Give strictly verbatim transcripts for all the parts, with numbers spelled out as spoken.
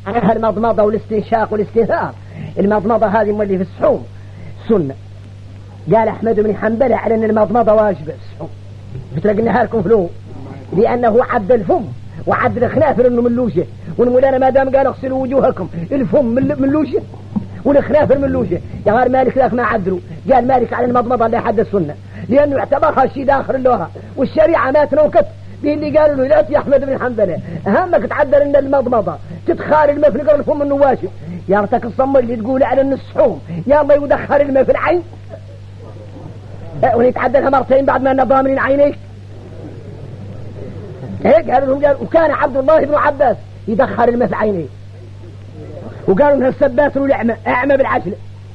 المضمضة والاستنشاق والاستنثار. المضمضة هذه مولي في الصحوم سنة. قال أحمد بن حنبل على أن المضمضة واجبة الصحوم، بتلاقينها لكم فلو، لأنه عد الفم وعد الخنافر أنه ملوشة، والمولانا ما دام قال اغسلوا وجوهكم الفم ملوشة والخنافر ملوشة. يا غير مالك ذاك ما عدلوا، قال مالك على المضمضة اللي حد السنة لأنه اعتبرها شيء داخل اللغة، والشريعة ما تنوكت به اللي قالوا له لا يا أحمد بن حنبل أهمك تعدل أن المضمضة تدخل الماء في القرن الفم انه واجب. يا رتك الصمر اللي تقول على أن الصحوم يا الله يدخل الماء في العين ونتعدلها مرتين بعد ما أن ضامن عينيك هيك قالوا لهم. قال وكان عبد الله بن عباس يدخل الماء في عينيه، وقالوا انها السبات والأعمى أعمى بالعجل.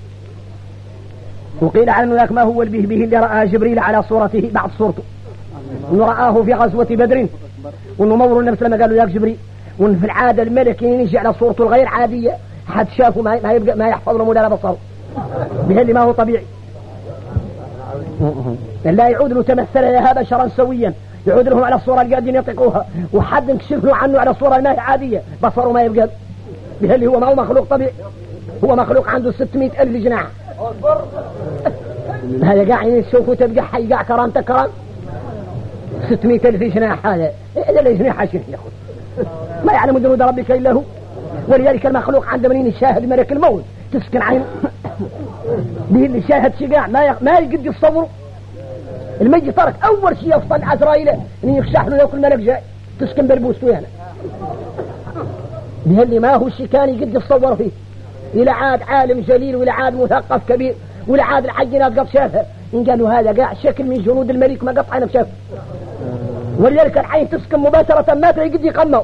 وقيل عنه ذاك ما هو البه به اللي رأى جبريل على صورته بعد صورته، انه رآه في غزوة بدر، وانه مور النبي صلى الله عليه وسلم قالوا ذاك جبريل، وان في العادة الملك يجي على صورته الغير عادية حد شافه ما ما يبقى ما يحفظ له مولانا بصره به اللي ما هو طبيعي. لا يعود له تمثل لها بشرا سويا، يعود لهم على الصورة اللي قاعدين يطيقوها، وحد نكشف له عنه على الصورة ما هي عادية بصره ما يبقى به اللي هو ما هو مخلوق طبيعي، هو مخلوق عنده ستمائة ألف جناح. هذا قاعد يشوفه تبقى حي قاع كرامته كرام ستمائة ألف جناح. هذا إذا لا جناح عشان يأخذ ما يعلم جنود ربك إلا هو. ولذلك المخلوق عند منين يشاهد ملك الموت تسكن عينه به اللي شاهد شقاع ما ي... ما يقد يصوره. الميت ترك أول شيء يفضل عزرائيل إن يخشح له كل ملك جاي تسكن بربوسته يعني به اللي ما هو الشيء كان يقد يصور فيه. إلى عاد عالم جليل وإلى عاد مثقف كبير وإلى عاد العجينات قد شافها إن قالوا هذا قاع شكل من جنود الملك ما قطع عينه شاف. ولذلك العين تسكن مباشرة ما تقد يقموا.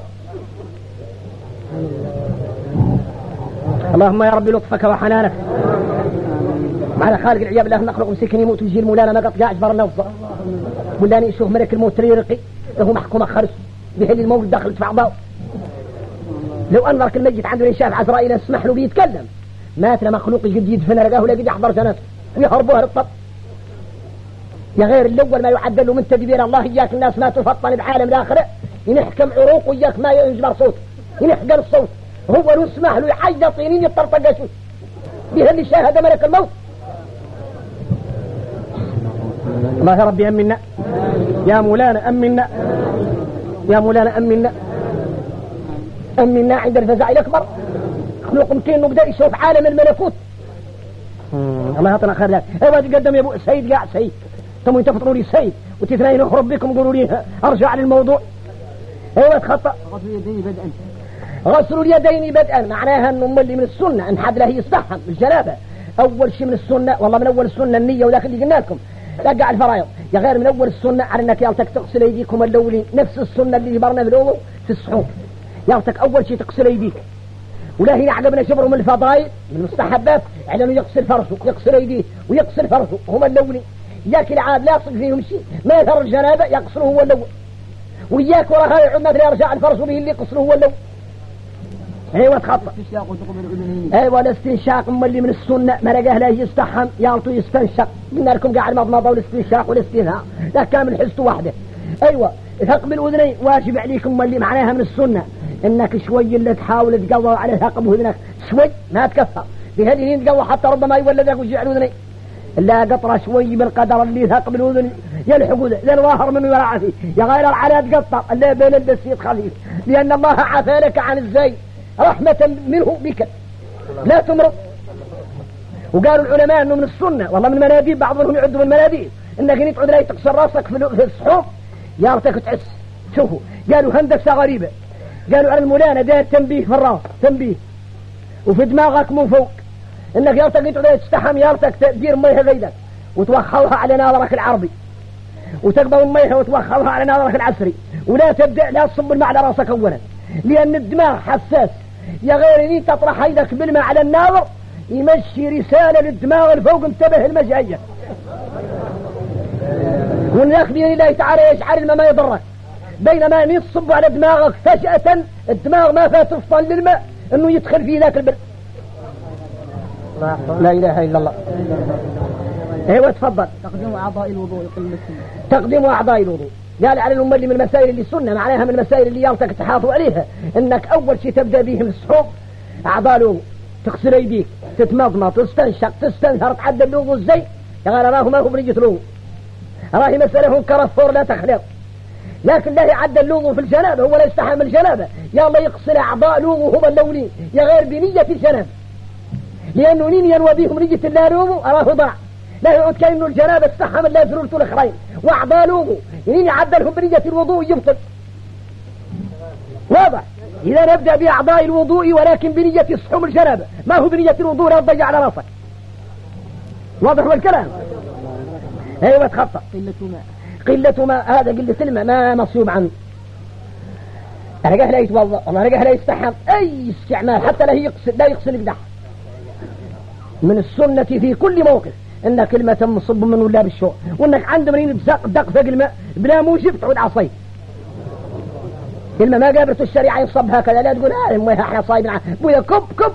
اللهم يا ربي لطفك وحنانك على خالق العياب الله نخلق مسكين يموت ويجي المولانا ما قطع اجبر النفضه ولاني يشوف ملك الموت يرقي له محكومه خرس به اللي الموت دخل في بعضه. لو انظرك الميت عنده شاف عزرائيل اسمح له بيتكلم مات مخلوق يجد يدفن رقاه ولا يجد يحضر جنازته ويهربوها للطب. يا غير الاول ما يعدل من تدبير الله اياك الناس ما تفطن بعالم الاخره ينحكم عروق وياك ما ينجبر صوت ينحقن الصوت هو لو اسمح له يحيد طينين يطرطق شو به اللي شاهد ملك الموت. الله يا ربي أمنا يا مولانا أمنا يا مولانا أمنا أمنا عند الفزع الأكبر خلوق مكين نبدأ يشوف عالم الملكوت. الله يعطينا خير لك. ايوه تقدم يا ابو سيد قاع سيد ثم انت تفطروا لي سيد وتثنين اخرب بكم قولوا لي ارجع للموضوع. ايوه تخطأ. غسل اليدين بدءا غسل اليدين بدءا معناها انه مولي من السنه ان حد له يستحم الجنابه. اول شيء من السنه والله من اول السنه النيه ولكن اللي قلنا لكم تقع الفرائض يا غير من اول السنه على انك يالتك تغسل ايديكم الاولين نفس السنه اللي جبرنا في الاول في الصحون يالتك اول شيء تغسل ايديك. ولا هي عقبنا شبره من الفضائل من المستحبات على انه يغسل فرسه يغسل ايديه ويغسل فرسه هما الاولين. ياك العاد لا يصل فيهم شيء ما يثر الجنابه يغسله هو الاول وياك وراها يعود مثل يرجع الفرس به اللي يغسله هو الاول. ايوه تخطى. ايوه الاستنشاق اما اللي من السنه ما لقاه لا يستحم يالطو يستنشق قلنا لكم قاعد المضمضه والاستنشاق والاستنهاء لا كامل حسته واحده. ايوه ثقب الاذنين واجب عليكم اما اللي معناها من السنه انك شوي اللي تحاول تقوى على ثقب اذنك شوي ما تكفى بهذه تقوى حتى ربما يولدك وجع الاذنين لا قطره شوي بالقدر اللي ثقب الاذن يلحق ذا الظاهر منه يرعى فيه يا غير العلاد قطر اللي بين البسيط خفيف لان الله عفى لك عن الزي رحمة منه بك لا تمرض. وقالوا العلماء انه من السنة والله من المناديب بعضهم يعدوا من المناديب انك انت تعود لا تكسر راسك في الصحوف يارتك تعس. شوفوا قالوا هندسة غريبة قالوا على المولانا داير تنبيه في الراس تنبيه وفي دماغك من فوق انك يارتك انت تعود تستحم يارتك تدير ميها بيدك وتوخرها على ناظرك العربي وتقبل الميها وتوخرها على ناظرك العسري ولا تبدأ لا تصب الماء على راسك اولا لان الدماغ حساس يا غير ان تطرح يدك بالماء على الناظر يمشي رسالة للدماغ الفوق انتبه المجاية والناخ بإذن الله تعالى يجعل الماء ما يضرك بينما يصب على دماغك فجأة الدماغ ما فات تفضل للماء انه يدخل في ذاك البر. لا اله الا الله. ايوه تفضل. تقديم اعضاء الوضوء يقل السنة. تقديم اعضاء الوضوء قال على الأمة اللي من المسائل اللي سنة معناها من المسائل اللي يالتك تحافظ عليها انك اول شيء تبدأ به من السحوب اعضاء الوضوء، تغسل ايديك، تتمضمض، تستنشق، تستنثر، تعدل الوضوء ازاي؟ قال راه ما هو بنية الوضوء، راهي مسألة كرفور لا تخلط، لكن لا يعدل الوضوء في الجنابة، هو لا يستحمل الجنابة، يا الله يغسل اعضاء الوضوء هم الاولين يا غير بنية الجنابة، لانه نين ينوى بهم نية الله الوضوء راه ضاع، لا يعود كأنه الجنابة استحمل لا ضرورة الاخرين، واعضاء الوضوء نين يعدلهم بنية الوضوء يبطل. واضح؟ إذا نبدأ بأعضاء الوضوء ولكن بنية صحوم الجنابة، ما هو بنية الوضوء لا تضيع على راسك. واضح هو الكلام؟ ايوه تخطأ. قلة ماء قلة ماء، هذا قلة الماء ما مصيوب عنه. رجح لا يتوضأ وما رجح لا يستحم أي استعمال حتى لا يغسل لا يغسل قدح. من السنة في كل موقف إن كلمة مصب من ولا بالشوق، وإنك عند منين بزق دق فوق الماء بلا موجب تعود عصيب. كلمة ما قابلت الشريعة يصب هكذا، لا تقول آه مويها احنا صايبين بويا كب كب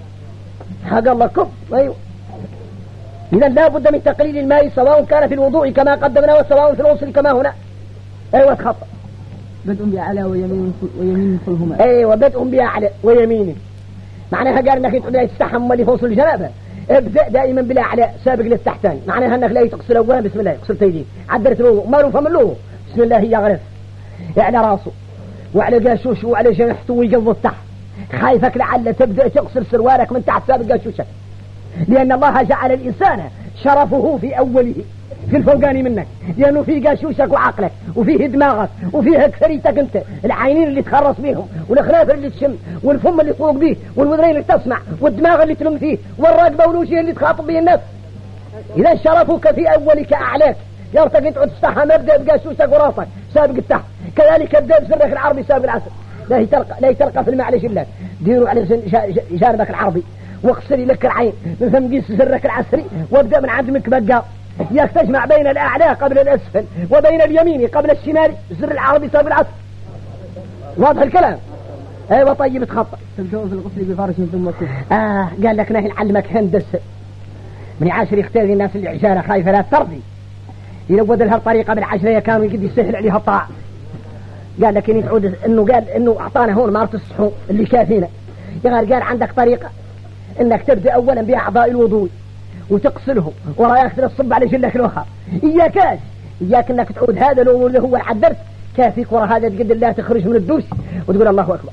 حق الله كب. أيوه إذا لا بد من تقليل الماء سواء كان في الوضوء كما قدمنا وسواء في الغسل كما هنا. أيوة تخطأ. بدء بأعلى ويمين ويمين فلهما. أيوة بدء بأعلى ويمين معناها قال انك تقول تستحمل لفصل الجنابة، ابدأ دائما بالأعلى سابق للتحتاني، معناها انك لا تغسل اولا بسم الله غسلت يديك عدلت الوضوء ما له فم له بسم الله يغرف على راسه وعلى قاشوشه وعلى جنحته ويقض التحت، خايفك لعل تبدأ تغسل سروالك من تحت سابق قاشوشك، لأن الله جعل الإنسان شرفه في أوله في الفوقاني منك، لأنه فيه قاشوشك وعقلك وفيه دماغك وفيه كفريتك أنت، العينين اللي تخرص بيهم والخنافر اللي تشم والفم اللي تفوق به والوذنين اللي تسمع والدماغ اللي تلم فيه والرقبة والوجه اللي تخاطب به الناس. إذا شرفك في أولك أعلاك يرتقي تعود تستحى مبدأ بقاشوشك وراسك سابق التحت، كذلك ابدأ بسرك العربي سابق العسل، لا تلقى لا تلقى في المعلش الله ديروا على جانبك العربي واغسلي لك العين من ثم قيس سرك العسري وابدأ من عند مكبقى ياك تجمع بين الأعلى قبل الأسفل وبين اليمين قبل الشمال سر العربي سابق العسل. واضح الكلام؟ ايوه طيب تخطأ. تبدأ في الغسل بفرش ثم كف. اه قال لك نهي نعلمك هندسة من عاشر يختار الناس اللي عشانة خايفة لا ترضي يلود لها الطريقة بالعشرية كانوا يقد يسهل عليها الطاعة. قال لك إني تعود إنه قال إنه أعطانا هون مارة الصحون اللي كافينا، قال قال عندك طريقة إنك تبدأ أولا بأعضاء الوضوء وتغسلهم ورايك تصب على جلك الوخر، إياكاش إياك إنك تعود هذا الوضوء اللي هو العدرت كافيك ورا هذا تقد الله تخرج من الدوش وتقول الله أكبر،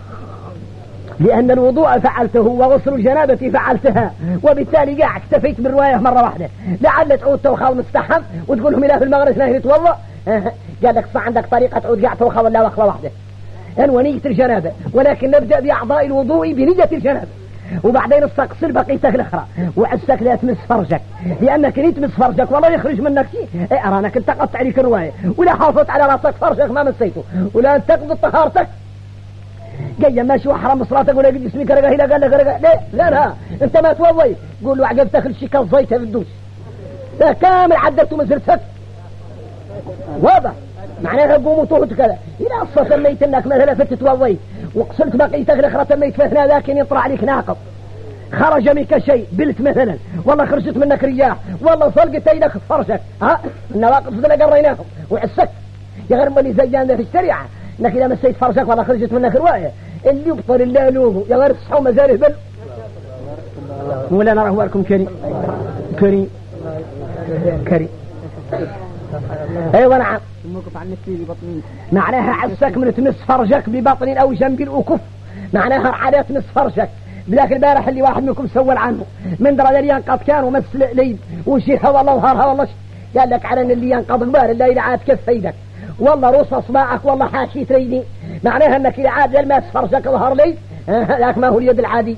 لأن الوضوء فعلته وغسل الجنابة فعلتها، وبالتالي قاع اكتفيت بالرواية مرة واحدة، لعل تعود توخى مستحم وتقول لهم إله في المغرب نهي يتوضأ. قال لك صح عندك طريقة تعود قاع توخى ولا وخلة واحدة أنوى نية الجنابة، ولكن نبدأ بأعضاء الوضوء بنية الجنابة وبعدين استقصل بقيتك الأخرى وعسك لا تمس فرجك، لأنك نيت تمس فرجك والله يخرج منك شيء. اي أرانك انت قطع عليك الرواية ولا حافظت على راسك فرجك ما مسيته ولا انت تقضي طهارتك جاي ماشي وحرم صلاتك ولا قد اسمك رقاه لا قال لك رقاه لا لا لا انت ما توضي قول له عقبتك الشيكة الزيتة في الدوش لا كامل عدلت ومزرتك. واضح معناها قوموا طهت كذا إذا أصلا سميت انك مثلا فتتوضي وقصلت بقيتك الأخرى تميت فثنا ذاك يطلع عليك ناقض خرج منك شيء بلت مثلا والله خرجت منك رياح والله صلقت ايدك فرجك ها النواقض مثل قريناهم وعسك يا غير مالي زيان في الشريعة انك اذا مسيت فرجك والله خرجت منك رواية اللي يبطل الله لومه يا غير الصحو مزاله بل مولانا رهو لكم كريم كريم كريم. ايوه نعم الموقف عن نفسي ببطنين معناها عسك من تمس فرجك ببطن او جنب الاكف معناها على تمس فرجك بلاك البارح اللي واحد منكم سول عنه من درجة اللي ينقض كان ومس ليد وشيها والله وهرها والله قال لك على اللي ينقض قبار اللي إذا عاد كف ايدك والله روس اصبعك والله حاشي تريدي معناها انك اذا عاد للماس فرجك ظهر لي ذاك ما هو اليد العادي.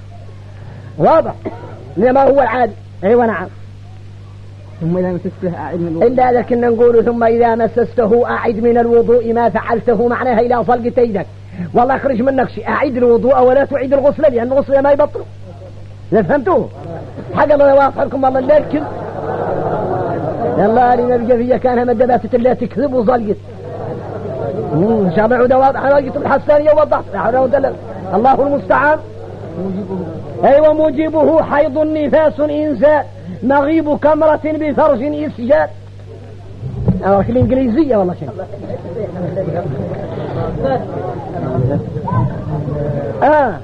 واضح ما هو العادي. ايوه نعم. ثم إذا مسسته أعد من الوضوء إلا لكن نقول ثم إذا مسسته أعد من الوضوء ما فعلته معناها إلى صلقة يدك والله أخرج منك شيء أعيد الوضوء ولا تعيد الغسل لأن الغسل ما يبطله. لا فهمتوه حق الله يوافقكم والله لا الكذب يلا لنرجع فيها كانها مدبات الله تكذب وصلقت إن شاء الله عودة واضحة راجت الحسانية وضحت الله المستعان. أيوة موجبه حيض نفاس إنسان مغيب كمرة بفرج إسجاد. أراك الإنجليزية والله شيء. آه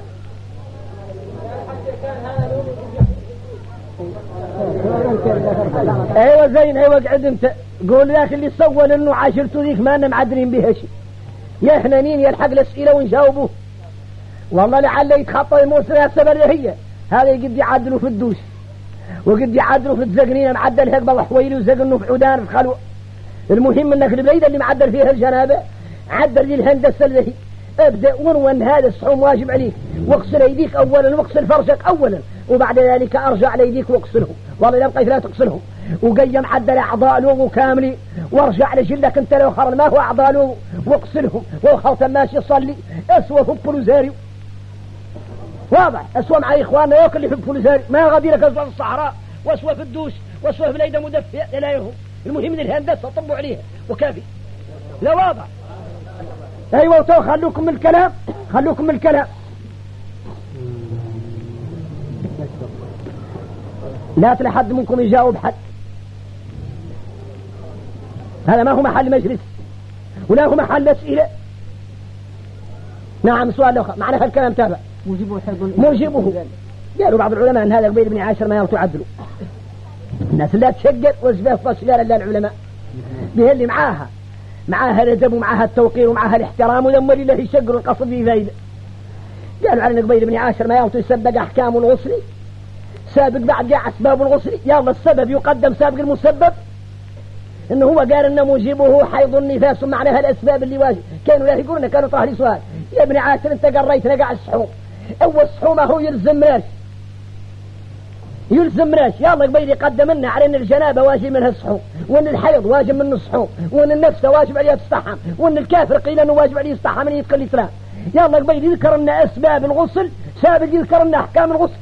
ايوه زين ايوه قعد انت قول يا اخي اللي سوى انه عاشرته ذيك ما انا معدلين بها شيء يا حنانين يلحق الاسئله ونجاوبه والله لعله يتخطى الموسم يا السبب هي هذا يقد يعدلوا في الدوش وقد يعدلوا في الزقنين معدل هيك بالله حويلي وزقنه في عودان في خلوه. المهم انك البليده اللي معدل فيها الجنابه عدل لي الهندسه اللي هي ابدا ونون هذا الصحوم واجب عليك واغسل ايديك اولا واغسل فرجك اولا وبعد ذلك ارجع ليديك واغسلهم والله لا بقيت لا تغسلهم وقيم عدل اعضاء الوضوء كاملين وارجع لجلدك انت لو خرج ما هو اعضاء الوضوء واغسلهم والخوت ماشي يصلي اسوى فوق بلوزاريو واضح اسوى مع اخواننا ياكل اللي في بلوزاريو ما غادي لك اسوى في الصحراء واسوى في الدوش واسوى في ليده مدفئه لا يهم. المهم ان الهندسه طبوا عليها وكافي لا واضح. ايوه وتو خلوكم من الكلام خلوكم من الكلام لا تلاقي حد منكم يجاوب حد هذا ما هو محل مجلس ولا هو محل اسئله. نعم سؤال اخر معنى هالكلام تابع موجبه موجبه قالوا بعض العلماء ان هذا قبيل ابن عاشر ما يعدلوا الناس لا تشقر وزبه فصلها لا العلماء به اللي معاها معاها الادب ومعاها التوقير ومعاها الاحترام ولما لله يشقر القصد فيه فايده. قالوا على قبيل ابن عاشر ما يعطي يسبق احكام الغسل سابق بعد جاء اسباب الغسل يلا السبب يقدم سابق المسبب انه هو قال انه موجبه حيض النفاس معناها الاسباب اللي واجب كانوا لا يقولون كانوا طاهري سؤال يا ابن عاشر انت قريتنا قاع الصحوم اول الصحوم هو يلزم راش يلزم راش يلا قبيل يقدم لنا على ان الجنابه واجب منها الصحوم وان الحيض واجب منه الصحوم وان النفس واجب عليها تستحم وان الكافر قيل انه واجب عليه يستحم من يدخل الاسلام يلا قبيل يذكر لنا اسباب الغسل سابق يذكر لنا احكام الغسل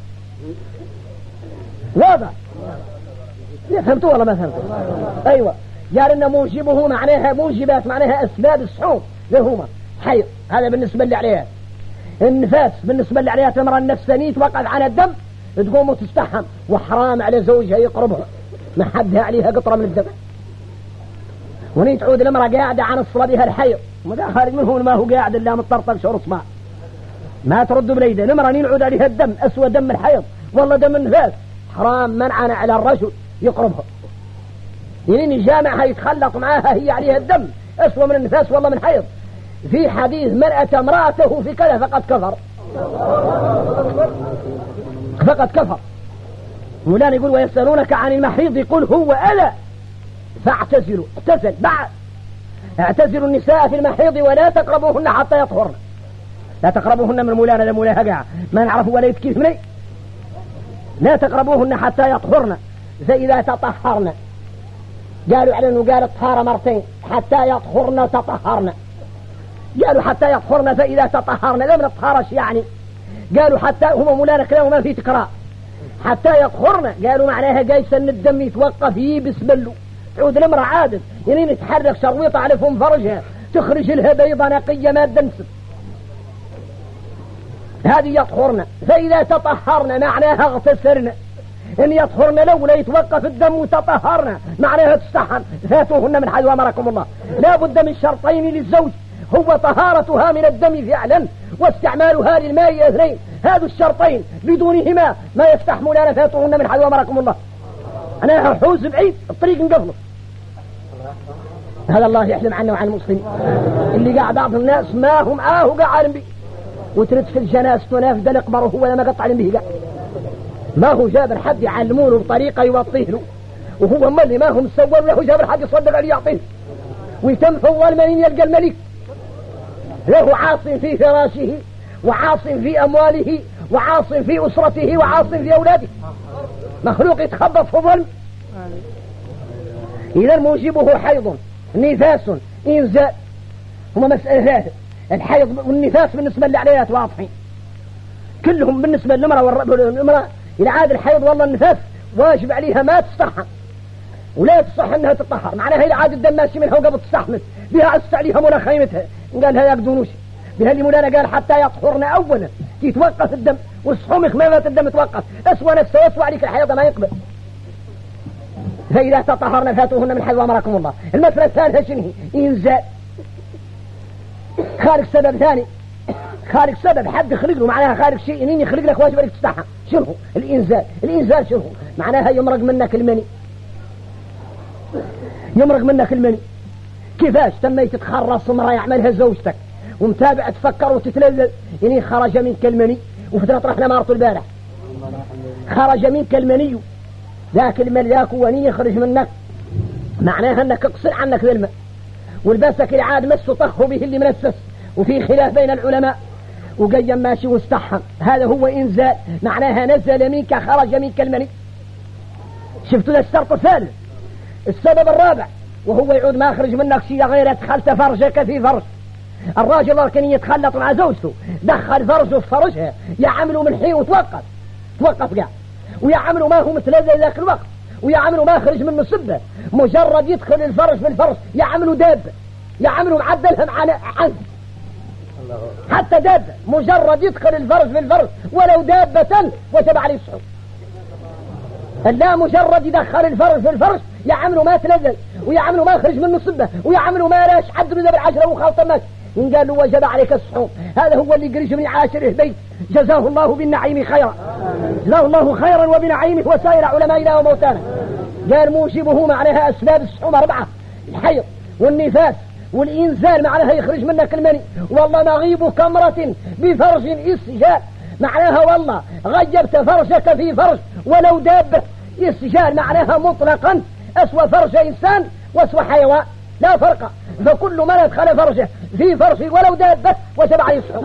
واضح فهمتوا ولا ما فهمتوا؟ ايوه قال ان موجبه معناها موجبات معناها اسباب الصحوم لهما حيض هذا بالنسبه اللي عليها النفاس بالنسبه اللي عليها تمر النفسانيه توقف على الدم تقوم وتستحم وحرام على زوجها يقربها ما حدها عليها قطره من الدم وني تعود المراه قاعده عن الصلاه بها الحيض وما خارج منه ما هو قاعد الا مطرطق شعور صباع ما ترد بليده المراه ينعود عليها الدم اسود دم الحيض والله دم النفاس حرام منعا على الرجل يقربها يعني جامعها يتخلط معاها هي عليها الدم أسوأ من النفاس والله من حيض. في حديث من أتى امرأته في كذا فقد كفر فقد كفر. مولانا يقول ويسألونك عن المحيض يقول هو ألا فاعتزلوا اعتزل بعد اعتزلوا النساء في المحيض ولا تقربوهن حتى يطهرن. لا تقربوهن من مولانا لمولاها قاع ما نعرف ولا يتكيف مني. لا تقربوهن حتى يطهرن فإذا تطهرن قالوا على أنه قال الطهارة مرتين حتى يطهرن تطهرن قالوا حتى يطهرن فإذا تطهرن لا من الطهارة يعني قالوا حتى هم مولانا كلامه ما في تقراء حتى يطهرن قالوا معناها قايسة أن الدم يتوقف يبسبلوا تعود الامرأة عادل يعني نتحرك شرويطة على فم فرجها تخرج لها بيضة نقية ما تنسب هذه يطهرن فإذا تطهرن معناها اغتسرن إن يطهرن لو لا يتوقف الدم وتطهرن معناها تستحن فاتوهن من حيث أمركم الله. لا بد من شرطين للزوج هو طهارتها من الدم فعلا واستعمالها للماء اثنين هذا الشرطين بدونهما ما يستحملان فاتوهن من حيث أمركم الله. أنا حوز بعيد الطريق نقفله هذا الله يحلم عنا وعن المسلمين اللي قاعد بعض الناس ما هم آه قاعد عالم به وترد في الجناس تنافذ الإقبر وهو لما قطع به قاعد ما هو جابر حد يعلمونه بطريقة يوطيه له وهو ما اللي ما هو مصور له جابر حد يصدق عليه يعطيه ويتم فوال منين يلقى الملك له عاصم في فراشه وعاصم في أمواله وعاصم في أسرته وعاصم في أولاده مخلوق يتخبط في ظلم. إذا موجبه حيض نفاس إنزال هما مسألة ثلاثة الحيض والنفاس بالنسبة للعليات واضحين كلهم بالنسبة للمرأة والمرأة إلى عاد الحيض والله النفاس واجب عليها ما تستحم ولا تصح أنها تطهر معناها إلى عاد الدم ماشي منها وقبل تستحمل بها عست عليها مولا خيمتها قالها يقدونوش بها اللي مولانا قال حتى يطهرن أولا يتوقف الدم والصحوم خمامات الدم توقف أسوى نفسه وأسوى عليك الحيض ما يقبل فإذا تطهرن فاتوهن من حيث أمركم الله. المسألة الثالثة شنو هي؟ إنزال. خارج سبب ثاني، خارج سبب حد يخلق له، معناها خارج شيء إنين يخلق لك واجب عليك تستحى. شنو الإنزال؟ الإنزال شنو معناها؟ يمرق منك المني، يمرق منك المني. كيفاش؟ تميت تخرص امرأة يعملها زوجتك ومتابع تفكر وتتلذذ، إني خرج منك المني. وفترة رحنا مارته البارح، خرج منك المني، ذاك الماء ذاك وني يخرج منك، معناها أنك اقصر عنك ذا الماء والبسك العاد مس طخه به اللي منسس. وفي خلاف بين العلماء وقيم ماشي واستحم، هذا هو إنزال، معناها نزل منك خرج منك المني. شفتوا ذا الشرط الثالث. السبب الرابع وهو يعود ما يخرج منك شيء غير دخلت فرجك في فرج. الراجل كان يتخلط مع زوجته، دخل فرجه في فرجها، يعملوا من حين وتوقف توقف قاعد، ويعملوا ما هو متلذذ ذاك الوقت، ويعملوا ما يخرج من مصبه، مجرد يدخل الفرج في الفرج يعملوا دابة، يعملوا معدلهم على عنه حتى دابة، مجرد يدخل الفرج في الفرج ولو دابة وتبع عليه الصحب. لا مجرد يدخل الفرج في الفرج يعملوا ما تلذذ، ويعملوا ما يخرج من مصبه، ويعملوا ما لاش حد ذا بالعشرة وخالط ماش. إن قال له وجب عليك الصحوم. هذا هو اللي قريش من عاشره بيت، جزاه الله بالنعيم خيرا، جزاه الله خيرا وبنعيمه وسائر علمائنا وموتانا. قال موجبه معناها أسباب الصحوم أربعة: الحيض والنفاس والإنزال معناها يخرج منك المني. والله مغيب كمرة بفرج استجال، معناها والله غيبت فرجك في فرج ولو دابة. استجال معناها مطلقا أسوى فرج إنسان وأسوى حيوان لا فرق، فكل من أدخل فرجه في فرج ولو دابة وتبع يصحب.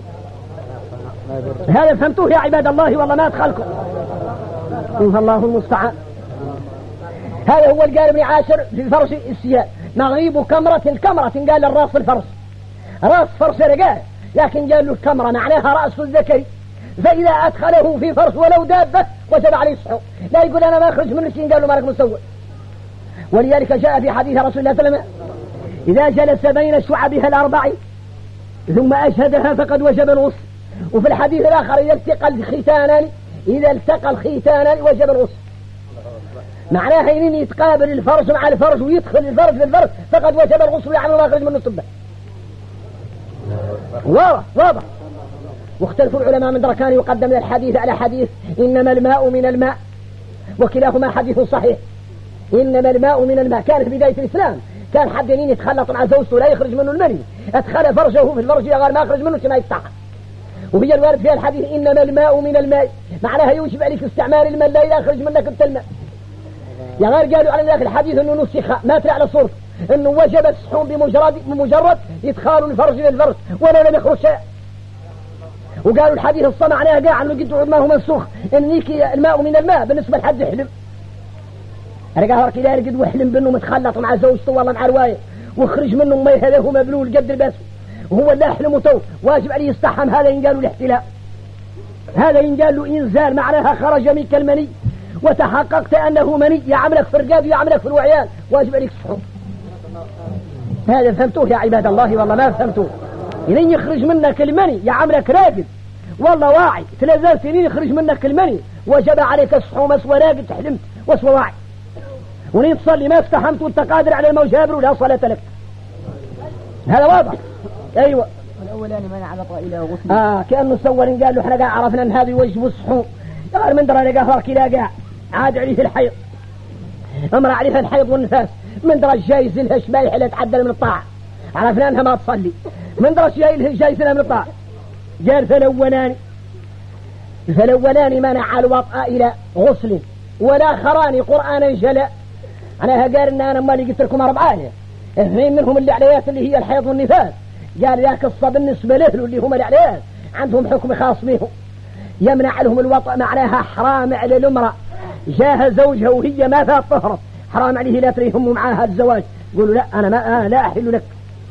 هذا فهمتوه يا عباد الله؟ والله ما أدخلكم، فالله المستعان. هذا هو القال ابن عاشر في فرج السياد. مغيب كمرة، الكمرة قال الراس الفرس، راس فرس رجال، لكن قال له الكمرة معناها رأس الذكري. فإذا أدخله في فرس ولو دابة وتبع عليه الصحو، لا يقول أنا ما أخرج من الشين، قال له مالك مسوي. ولذلك جاء في حديث رسول الله صلى الله عليه وسلم: إذا جلس بين شعبها الأربع ثم أشهدها فقد وجب الغسل. وفي الحديث الآخر: إذا التقى الختانان إذا التقى الختانان وجب الغسل. معناها إن يتقابل الفرج مع الفرج ويدخل الفرج للفرج فقد وجب الغسل ويعمل ما يخرج من الصبة. واضح واضح. واختلف العلماء من دركان يقدم الحديث على حديث إنما الماء من الماء، وكلاهما حديث صحيح. إنما الماء من الماء كان في بداية الإسلام، كان حد ينين يتخلط مع زوجته لا يخرج منه المني، أدخل فرجه في الفرج قال ما يخرج منه ما يفتح. وهي الوارد فيها الحديث إنما الماء من الماء، معناها يوجب عليك استعمال الماء لا يخرج منك انت الماء. يا غير قالوا على ذاك الحديث انه نسخ ما ترى على صورته، انه وجب الصحون بمجرد بمجرد يدخلوا الفرج للفرج ولا لم يخرج شيء. وقالوا الحديث الصمع معناها قاع انه قد ما هو منسوخ، انك الماء من الماء بالنسبه لحد يحلم. انا قاهر كذا قد وحلم بانه متخلط مع زوجته والله مع روايه وخرج منه ما هذا هو مبلول قد البس وهو لا يحلم تو واجب عليه يستحم. هذا ينقالوا الاحتلال، هذا ينقالوا انزال معناها خرج منك المني وتحققت أنه مني، يعملك في الرقاد ويعملك في الوعيان واجب عليك الصحوم. هذا فهمتوه يا عباد الله؟ والله ما فهمتوه. إذن يخرج منك المني يعملك راقد والله واعي، ثلاث سنين يخرج منك المني وجب عليك الصحوم أسوى راقد حلمت وأسوى واعي. ونين تصلي ما استحمت وانت قادر على الموجابر ولا صلاة لك. هذا واضح. أيوة. والأولاني منع على طائله وغسل. آه كأنه سور قال له احنا قاع عرفنا أن هذا يوجب الصحوم. قال من درى لقى فرق لا قاع عاد عليه الحيض، امر عليها الحيض والنفاس. من درى جايز لها شبايح اللي تعدل من الطاعة، عرفنا أنها ما تصلي. من درى جايز لها من الطاعة. قال فالأولان فالأولان منع الوطأ إلى غسل والآخران قرآنا جلاء. أنا قال إن أنا ما قلت لكم أربعة، اثنين منهم اللي عليات اللي هي الحيض والنفاس. قال ذاك الصب بالنسبة له اللي هم العليات عندهم حكم خاص بهم، يمنع لهم الوطأ معناها حرام على الامرأة جاه زوجها وهي ما فات طهرت، حرام عليه لا تريهم معاها الزواج. يقولوا لا أنا ما أنا لا أحل لك،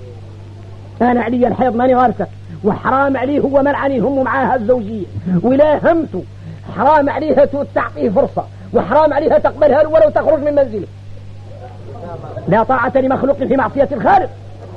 أنا علي الحيض ماني غارسك، وحرام عليه هو منعني هم معاها الزوجية ولا همته، حرام عليها تعطيه فرصة وحرام عليها تقبلها ولو تخرج من منزله. لا طاعة لمخلوق في معصية الخالق،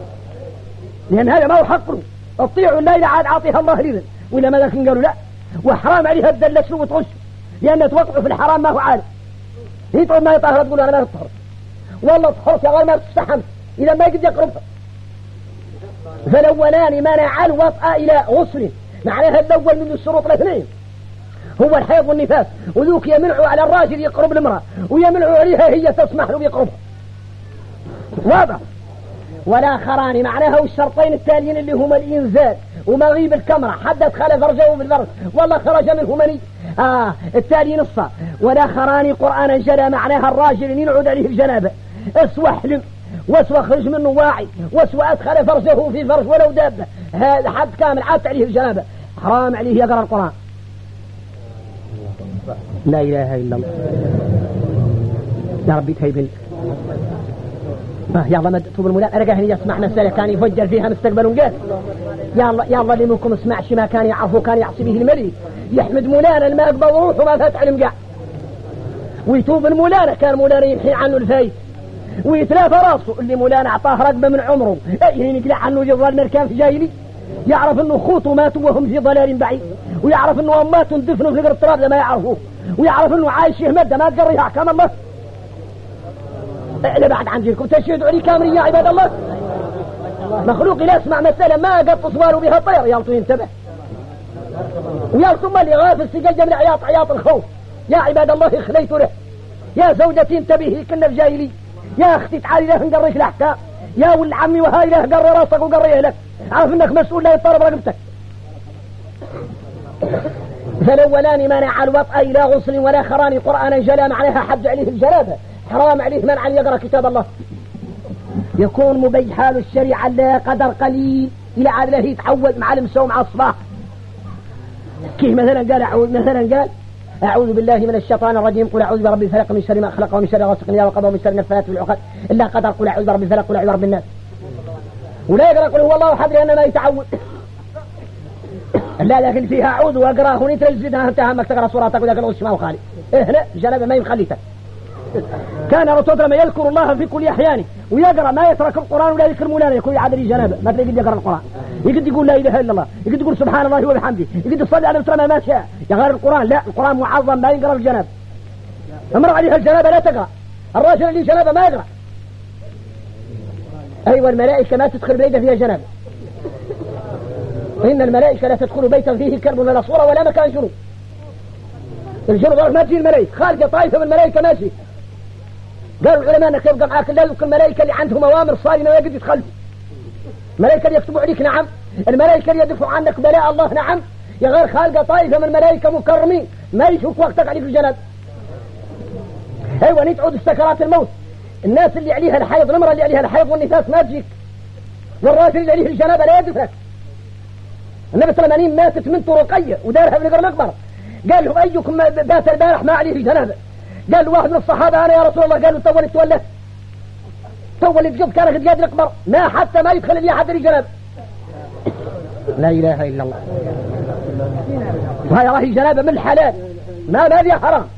لأن هذا ما هو حقه. اطيعوا الله إذا عاد عاطيها الله لذن، وإلا ماذا قالوا لا، وحرام عليها تدلس له وتغش لأن توقع في الحرام ما هو عالم. يطهر ما يطهر تقول أنا ما أطهر والله طهرت يا غير ما تستحمت إذا ما يقدر يقربها. فالأولان منع الوطأ إلى غسل، معناها الأول من الشروط الاثنين هو الحيض والنفاس، وذوك يمنعوا على الراجل يقرب المرأة ويمنعوا عليها هي تسمح له بيقربها. واضح؟ ولا خراني معناها والشرطين التاليين اللي هما الإنزال ومغيب الكمرة حد دخل فرجه بالفرج والله خرج منه مني آه التالي نصا. ولا خراني قرآنا جلا معناها الراجل ينعود عليه الجنابة اسوى حلم واسوى خرج منه واعي واسوى أدخل فرجه في فرج ولو دابة، هذا حد كامل عاد عليه الجنابة حرام عليه يقرأ القرآن. لا إله إلا الله. يا ربي تهيبل آه يا الله ما تطلب المولى أرجعني يسمع مسألة كان يفجر فيها مستقبل قال يا الله يا الله اللي منكم اسمعش ما كان يعرفه كان يعصي به الملك يحمد مولانا الماء قبل وروحه ما فات علم قاع ويتوب المولانا كان مولانا يمحي عنه الفايت ويتلافى راسه اللي مولانا اعطاه رقبه من عمره يعني يقلع عنه جبال مركان في جاهلي يعرف انه خوته ماتوا وهم في ضلال بعيد ويعرف انه اماتهم دفنوا في قرب التراب ما يعرفوه ويعرف انه عايش يهمد ما تقريها احكام الله. لا بعد عن جيلكم تشهدوا علي كامل يا عباد الله. مخلوق لا يسمع مسألة ما قد تصوالوا بها طير يالتو ينتبه ويالتو ما اللي غافل سجل جمل عياط عياط الخوف. يا عباد الله خليت له يا زوجتي انتبهي كنا في جاهلي يا اختي تعالي له نقريك الاحكام يا ولد عمي وهاي له قري راسك وقريه لك عارف انك مسؤول لا يضطرب رقبتك. فالاولان منع الوطأ الى غسل ولا خراني قرآنا جلا معناها حج عليه الجنابه حرام عليه منع يقرأ كتاب الله يكون مبين حال الشريعة لا قدر قليل إلى عاد له يتعود مع المسوم مع الصباح كيف مثلا قال أعوذ مثلا قال أعوذ بالله من الشيطان الرجيم قل أعوذ برب الفلق من شر ما خلق ومن شر غاسق إذا وقب ومن شر النفاثات في العقد إلا قدر قل أعوذ برب الفلق قل أعوذ برب الناس ولا يقرأ قل هو الله أحد لأنه ما يتعود لا لكن فيها أعوذ وأقرأه ونترجدها انتهى أمك تقرأ صورتك وذاك الغش ما هو خالي إهلا جنابه ما يمخليتك. كان رسول لما يذكر الله في كل أحيانه ويقرأ ما يترك القرآن ولا يذكر مولانا يكون يعدل جنابه ما تلاقي يقرأ القرآن يقد يقول لا إله إلا الله يقد يقول سبحان الله وبحمده يقد يصلي على السلام ما شاء يغير القرآن لا القرآن معظم ما يقرأ الجناب امر عليها الجنابة لا تقرأ الراجل اللي جنابه ما يقرأ. أيوة الملائكة ما تدخل بيته فيها جنابه إن الملائكة لا تدخل بيتا فيه كلب ولا صورة ولا مكان جنوب الجنوب ما تجي الملائكة خارجة طائفة من الملائكة ماشي قالوا العلماء انك يبقى معاك لا يمكن الملائكة اللي عندهم اوامر صارمة ما يقدر يدخل الملائكة اللي يكتبوا عليك نعم الملائكة اللي يدفعوا عنك بلاء الله نعم يا غير خالقة طائفة من الملائكة مكرمين ما يشوف وقتك عليك الجناب. ايوه نتعود السكرات الموت الناس اللي عليها الحيض الامرأة اللي عليها الحيض والنفاس ما تجيك والراجل اللي عليه الجنابة لا يدفك. النبي صلى الله عليه وسلم ماتت من رقية ودارها ابن قرن اكبر قال له ايكم بات البارح ما عليه الجنابة قال له واحد من الصحابة أنا يا رسول الله قال له تو اللي تولى تو اللي بجد كان قد الأكبر ما حتى ما يدخل لي أحد الجناب. لا إله إلا الله. وهي راهي جنابة من الحلال ما ما هي حرام.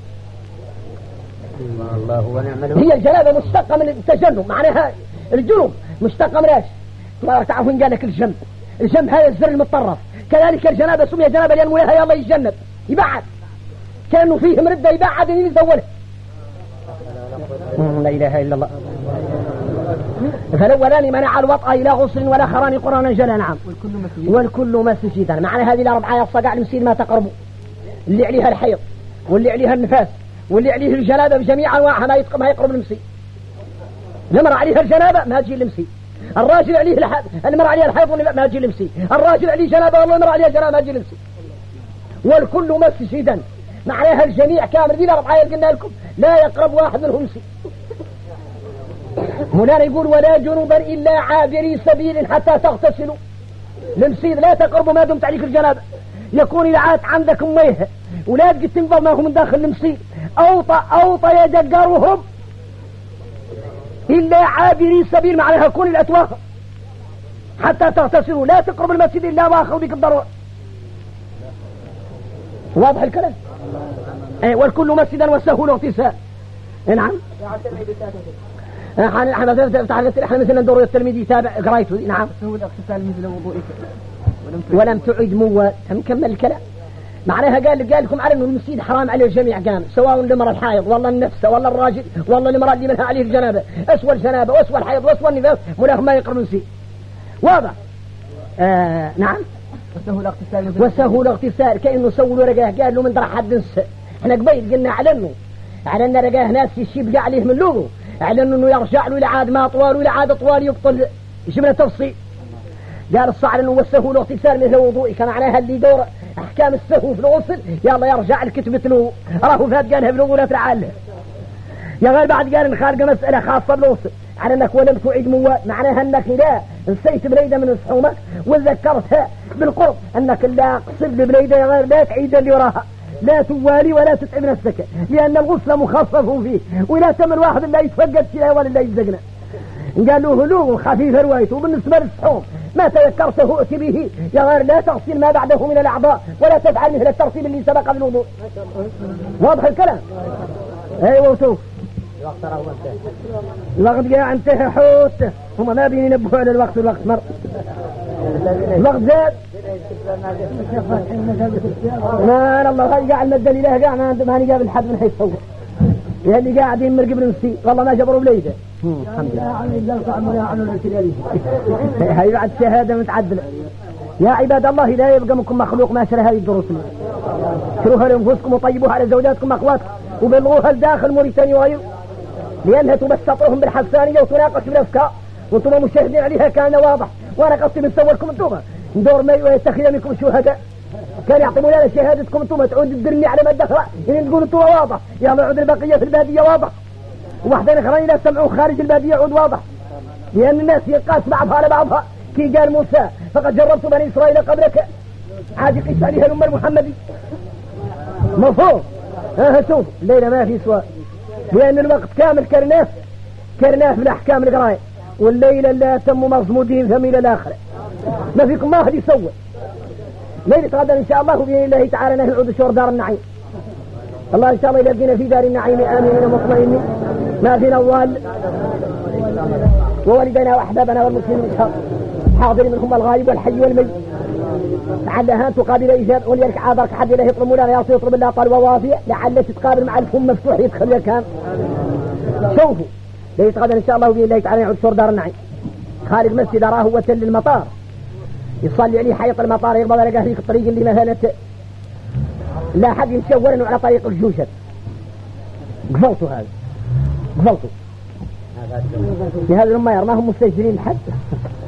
الله ونعم هي الجنابة مشتقة من التجنب معناها الجنوب مشتقة من ايش؟ ما تعرفون قال لك الجنب الجنب هذا الزر المتطرف كذلك الجنابة سمي جنابة لأن مولاها يلا يتجنب يبعد كانوا فيه مرده يبعد يزوله. لا إله إلا الله. فالأولان منع الوطأ إلى غسل ولا خراني قرآنا جلا نعم والكل مسجدا معنى هذه الأربعة الصقع المسير ما تقربوا اللي عليها الحيض واللي عليها النفاس واللي عليه الجنابة بجميع أنواعها ما يتقم ما يقرب المسي المرأة عليها الجنابة ما تجي المسي الراجل عليه الحيض المرأة عليها الحيض ما تجي المسي الراجل عليه جنابة والله المرأة عليها جنابة ما تجي المسي والكل مسجدا معناها الجميع كامل دي الأربعة قلنا لكم لا يقرب واحد منهم مسي. مولانا يقول ولا جنوبا إلا عابري سبيل حتى تغتسلوا المسيد لا تقربوا ما دمت عليك الجنابة يكون إذا عادت عندك ميه ولا تجي تنظر ما هو من داخل المسيد أوطى أوطى يجقرهم إلا عابري سبيل معناها كون الأتواخ حتى تغتسلوا لا تقرب المسجد إلا واخذ بك الضرورة. واضح الكلام ايه والكل مسجدا وسهول اغتسال نعم. احنا احنا مثلا ندور التلميذ يتابع قرايته نعم سهول اغتسال مثل وضوئك ولم تعد مواد نكمل الكلام معناها قال قال لكم على انه المسجد حرام على الجميع كان، سواء المرأة الحائض والله النفس والله الراجل والله المرأة اللي منها عليه الجنابة، اسوى الجنابة واسوى الحيض واسوى النفاس مناه ما يقرب المسجد. واضح؟ آه نعم. وسهول اغتسال وسهول اغتسال كأنه سولوا رقاه قال له من درح حد نس. احنا قبيل قلنا على انه على ان رقاه ناس يشيب عليه من لوغه، على انه يرجع له لعاد ما طوال ولعاد طوال يبطل يجيب تفصيل. قال الصعر انه والسهو الاغتسال مثل وضوء كمعناها اللي دور احكام السهو في الغسل يلا يرجع الكتب له راهو فات قالها بلغه لا ترعى يا غير بعد قال ان خارجه مساله خاصه بالغسل على انك ولم تعيد موال معناها انك لا نسيت بليده من صحومك وذكرتها بالقرب انك لا قصد بليده يا غير لا تعيد اللي وراها لا توالي ولا تتعب نفسك لان الغسل مخصص فيه ولا تمر واحد لا يتفقد شيء ولا لا يزقنا. قال له هلوه خفيف روايته وبالنسبه للصحوم ما تذكرته ائت به يا غير لا تغسل ما بعده من الاعضاء ولا تفعل مثل الترتيب اللي سبق بالوضوء. واضح الكلام؟ ايوه وشوف الوقت جاء انتهى حوت هم ما بين ينبهوا على الوقت والوقت مر الوقت زاد ما الله هاي قاعد المدة الاله قاعد ما ما نجاب الحد من حيث هو اللي قاعدين مرقب نفسي والله ما جبروا بليده الحمد لله. هاي بعد شهاده متعدله يا عباد الله لا يبقى منكم مخلوق ما شرى هذه الدروس شروها لانفسكم وطيبوها على زوجاتكم واخواتكم وبلغوها لداخل موريتانيا وغيره لانها تبسطوهم بالحسانيه وتناقش بالافكار وانتم مشاهدين عليها كان واضح وانا قصدي بنصوركم انتم ندور ما يتخذ منكم شهداء كان يعطموا لنا شهادتكم انتم تعود تدرني على ما دخل يعني تقولوا انتم واضح يلا عود البقيه في الباديه واضح وواحدين اخرين لا سمعوا خارج الباديه عود واضح لان الناس يقاس بعضها على بعضها كي قال موسى فقد جربت بني اسرائيل قبلك عاد يقيس عليها الامه المحمدي مفهوم. ها شوف الليله ما في سؤال لان الوقت كامل كرناه كرناه في الاحكام القرايه والليله لا تم مصمودين فم الى الاخره ما فيكم ما احد يسوي ليله غدا ان شاء الله باذن الله تعالى نعود شهر دار النعيم. الله ان شاء الله يلقينا في دار النعيم امنين مطمئنين ما فينا ضال ووالدنا واحبابنا والمسلمين حاضرين منهم الغائب والحي والميت لعلها تقابل ايجاب وليرك عابرك حد له يطلب مولانا يا يطلب الله طالب ووافي لعل تتقابل مع الفم مفتوح يدخل يكام. شوفوا ليله غدا ان شاء الله باذن الله تعالى نعود شهر دار النعيم. خارج مسجد راه هو تل المطار يصلي عليه حيط المطار يقبض لقاه فيك الطريق اللي مثلا لا حد يمشي على طريق الجوشة قفلتوا هذا قفلتوا في هذا الماير ما هم مستجدين لحد